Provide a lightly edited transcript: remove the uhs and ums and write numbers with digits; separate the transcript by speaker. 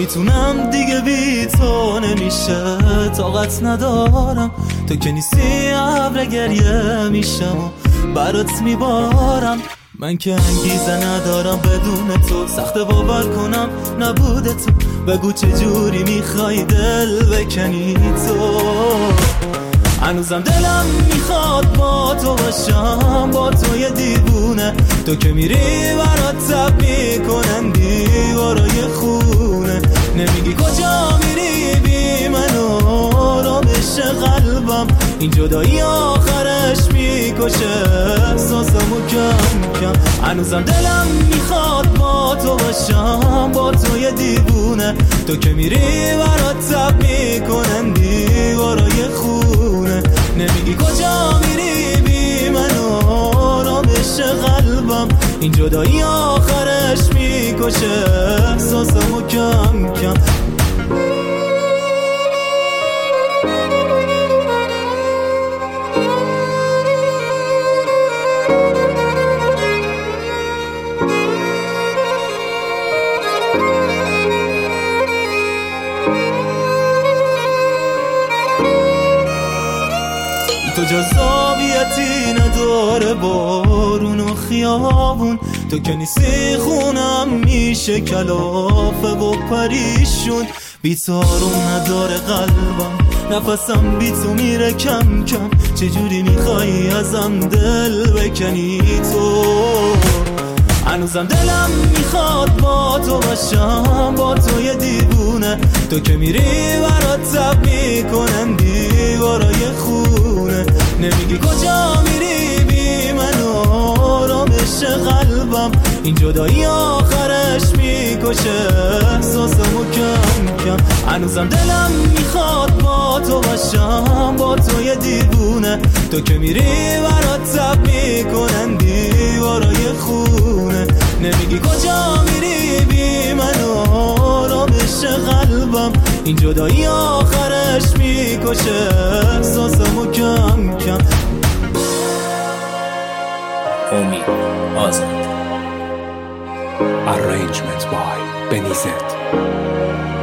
Speaker 1: نمیتونم دیگه بی تو، نمیشه طاقت ندارم. تو که نیستی ابر گریه میشم و برات میبارم. من که انگیزه ندارم بدون تو، سخت باور کنم نبود تو. بگو چجوری میخوای دل بکنی تو. هنوزم دلم میخواد با تو باشم، با تو یه دیوونه. تو که میری برات تب میکنن دیوارای خونه. نمیگی کجا میری بی منو، آرامش قلبم. این جدایی آخرش میکشه احساسمو کم کم. هنوزم دلم میخواد با تو باشم، با تو یه دیوونه. تو که میری برات تب میکنن دیوارای خونه. نمیگی کجا میری بی منو، آرامش قلبم. این جدایی آخرش میکشه احساسمو کم کم. تو جذابیتی نداره بارون و خیابون. تو که نیستی خونم میشه کلافه و پریشون. بی تو آروم نداره قلبم، نفسم بی تو میره کم کم. چجوری میخوایی ازم دل بکنی تو. هنوزم دلم میخواد با تو باشم، با تو یه دیوونه. تو که میری برات تب میکنن دیوارای خونه. نمیگی کجا میری بی منو، آرامش قلبم. این جدایی آخرش میکشه احساسمو کم کم. هنوزم دلم میخواد با تو باشم، با تو یه دیوونه. تو که میری برات تب میکنن دیوارای خونه. نمیگی کجا میری بی منو، آرامش قلبم. این جدایی آخرش میکشه احساسمو کم کم.
Speaker 2: امید آزاد. Arrangement by Benizet.